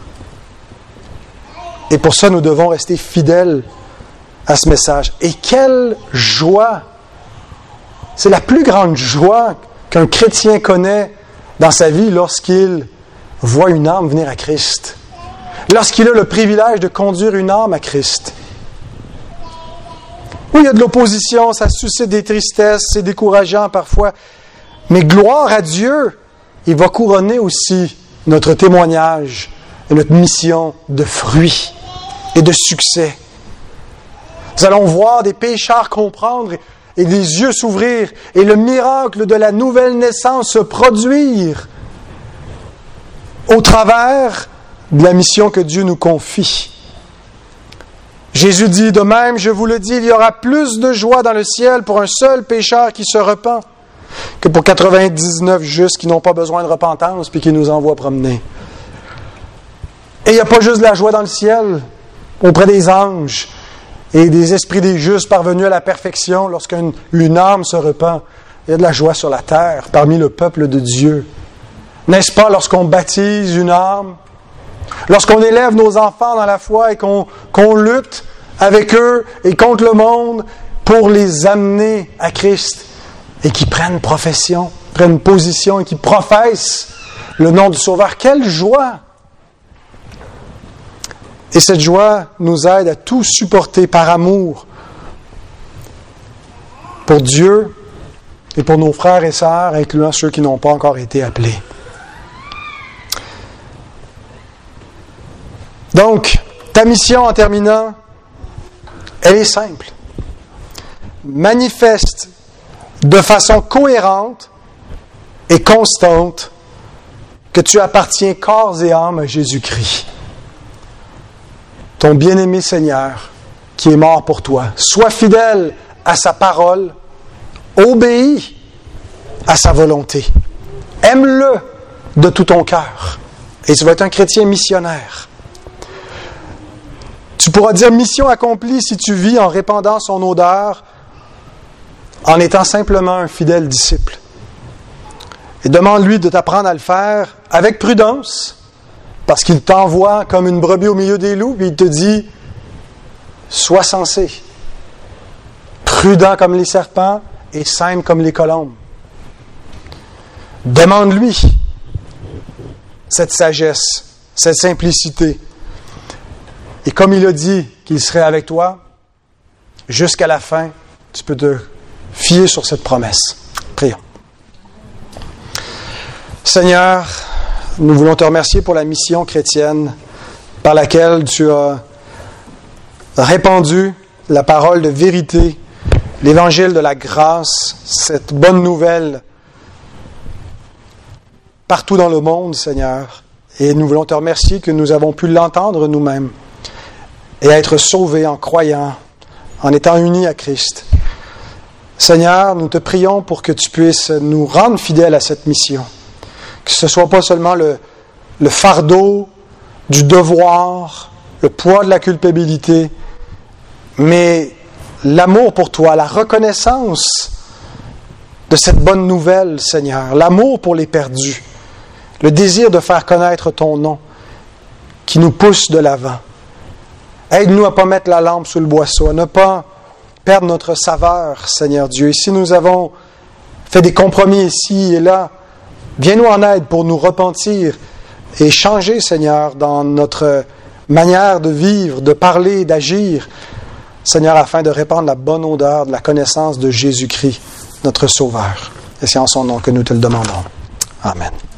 Et pour ça, nous devons rester fidèles à ce message. Et quelle joie! C'est la plus grande joie qu'un chrétien connaît dans sa vie lorsqu'il voit une âme venir à Christ. Lorsqu'il a le privilège de conduire une âme à Christ. Oui, il y a de l'opposition, ça suscite des tristesses, c'est décourageant parfois. Mais gloire à Dieu, il va couronner aussi notre témoignage et notre mission de fruits et de succès. Nous allons voir des pécheurs comprendre et les yeux s'ouvrir et le miracle de la nouvelle naissance se produire au travers de la mission que Dieu nous confie. Jésus dit, de même, je vous le dis, il y aura plus de joie dans le ciel pour un seul pécheur qui se repent que pour 99 justes qui n'ont pas besoin de repentance puis qui nous envoient promener. Et il n'y a pas juste de la joie dans le ciel auprès des anges et des esprits des justes parvenus à la perfection lorsqu'une âme se repent. Il y a de la joie sur la terre parmi le peuple de Dieu. N'est-ce pas lorsqu'on baptise une âme? Lorsqu'on élève nos enfants dans la foi et qu'on lutte avec eux et contre le monde pour les amener à Christ et qui prennent profession, prennent position et qui professent le nom du Sauveur. Quelle joie! Et cette joie nous aide à tout supporter par amour pour Dieu et pour nos frères et sœurs, incluant ceux qui n'ont pas encore été appelés. Donc, ta mission en terminant, elle est simple. Manifeste de façon cohérente et constante que tu appartiens corps et âme à Jésus-Christ, ton bien-aimé Seigneur qui est mort pour toi. Sois fidèle à sa parole, obéis à sa volonté. Aime-le de tout ton cœur et tu vas être un chrétien missionnaire. Tu pourras dire mission accomplie si tu vis en répandant son odeur, en étant simplement un fidèle disciple. Et demande-lui de t'apprendre à le faire avec prudence, parce qu'il t'envoie comme une brebis au milieu des loups, puis il te dit, sois sensé, prudent comme les serpents et simple comme les colombes. Demande-lui cette sagesse, cette simplicité. Et comme il a dit qu'il serait avec toi, jusqu'à la fin, tu peux te fier sur cette promesse. Prions. Seigneur, nous voulons te remercier pour la mission chrétienne par laquelle tu as répandu la parole de vérité, l'évangile de la grâce, cette bonne nouvelle partout dans le monde, Seigneur. Et nous voulons te remercier que nous avons pu l'entendre nous-mêmes et être sauvés en croyant, en étant unis à Christ. Seigneur, nous te prions pour que tu puisses nous rendre fidèles à cette mission. Que ce ne soit pas seulement le fardeau du devoir, le poids de la culpabilité, mais l'amour pour toi, la reconnaissance de cette bonne nouvelle, Seigneur, l'amour pour les perdus, le désir de faire connaître ton nom qui nous pousse de l'avant. Aide-nous à ne pas mettre la lampe sous le boisseau, à ne pas perdre notre saveur, Seigneur Dieu. Et si nous avons fait des compromis ici et là, viens-nous en aide pour nous repentir et changer, Seigneur, dans notre manière de vivre, de parler, d'agir, Seigneur, afin de répandre la bonne odeur de la connaissance de Jésus-Christ, notre Sauveur. Et c'est en son nom que nous te le demandons. Amen.